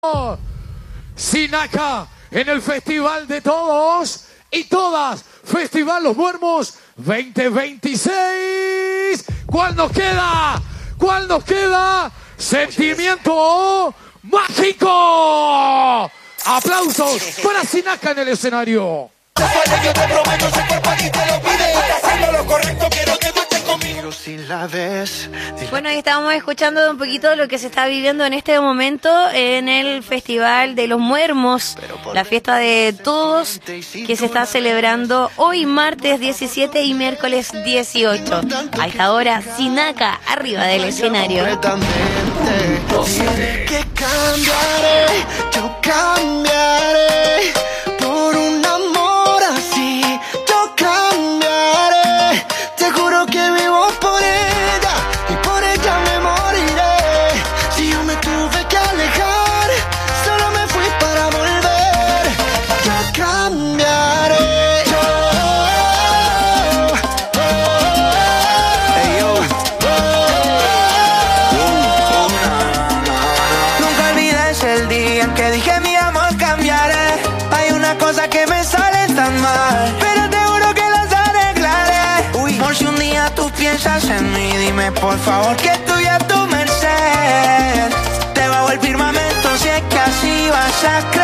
Sinaca en el Festival de Todos y Todas, Festival Los Muermos 2026. ¿Cuál nos queda? ¿Cuál nos queda? Sentimiento mágico. Aplausos para Sinaca en el escenario. Yo te prometo ese cuerpo aquí te lo pide. Haciendo lo correcto, quiero que tú estés conmigo si la ves. Bueno, ahí estábamos escuchando un poquito lo que se está viviendo en este momento en el Festival de los Muermos, la fiesta de todos que se está celebrando hoy martes 17 y miércoles 18. A esta hora, Sinaca arriba del escenario. Dile que cambiaré, yo cambiaré por un amor así. Yo cambiaré, te juro que vivo por ella y por ella me moriré. Si yo me tuve que alejar, solo me fui para volver. Yo cambiaré. Nunca olvides el día en que dije mi amor cambiaré. Hay una cosa que me sale tan mal, pero te juro que las arreglaré. Por si un día tú piensas en mí, dime por favor que estoy a tu merced. Te bajo el firmamento si es que así vas a creer.